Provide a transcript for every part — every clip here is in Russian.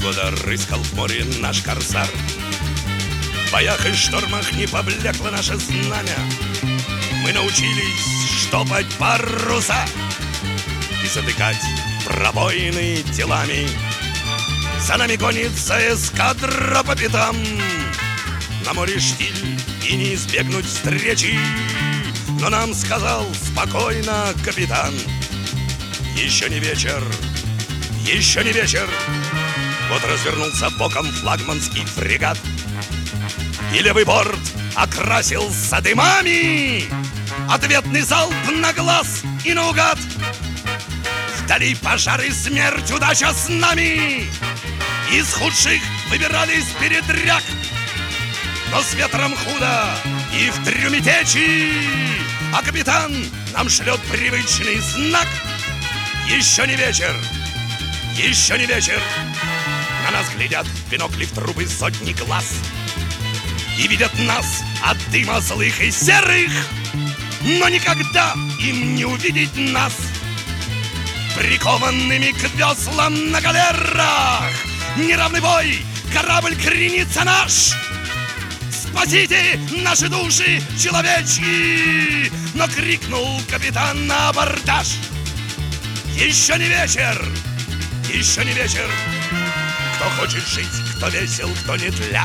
года рыскал в море наш корсар. В боях и штормах не поблекло наше знамя. Мы научились штопать паруса и затыкать пробоины телами. За нами гонится эскадра по пятам. На море штиль и не избегнуть встречи. Но нам сказал спокойно капитан: еще не вечер, еще не вечер. Вот развернулся боком флагманский фрегат, и левый борт окрасился дымами. Ответный залп на глаз и наугад. Вдали пожар и смерть, удача с нами. Из худших выбирались передряг, но с ветром худо и в трюме течи. А капитан нам шлет привычный знак: еще не вечер, еще не вечер. На нас глядят в бинокли в трубы сотни глаз и видят нас от дыма злых и серых, но никогда им не увидеть нас прикованными к веслам на галерах. Неравный бой, корабль кренится наш. Спасите наши души человечьи! Но крикнул капитан на абордаж: еще не вечер, еще не вечер. Кто хочет жить, кто весел, кто не тля,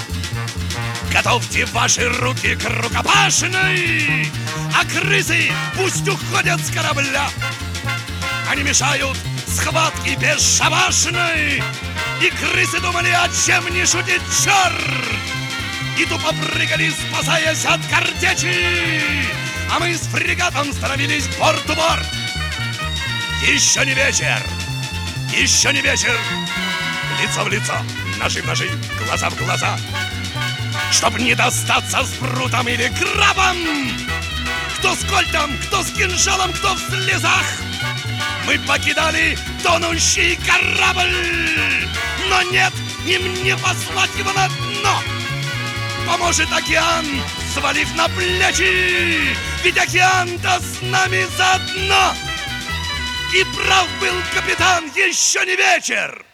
готовьте ваши руки к рукопашной. А крысы пусть уходят с корабля. Они мешают схватке бесшабашной. И крысы думали, о чем не шутит черт, и тупо прыгали, спасаясь от картечи. А мы с фрегатом становились борт-у-борт. Еще не вечер, еще не вечер. Лицо в лицо, ножи в ножи, глаза в глаза, чтоб не достаться спрутом или крабом. Кто с кольтом, кто с кинжалом, кто в слезах. Мы покидали тонущий корабль, но нет, им не послать его на дно. Поможет океан, свалив на плечи, ведь океан-то с нами заодно. И прав был капитан, еще не вечер.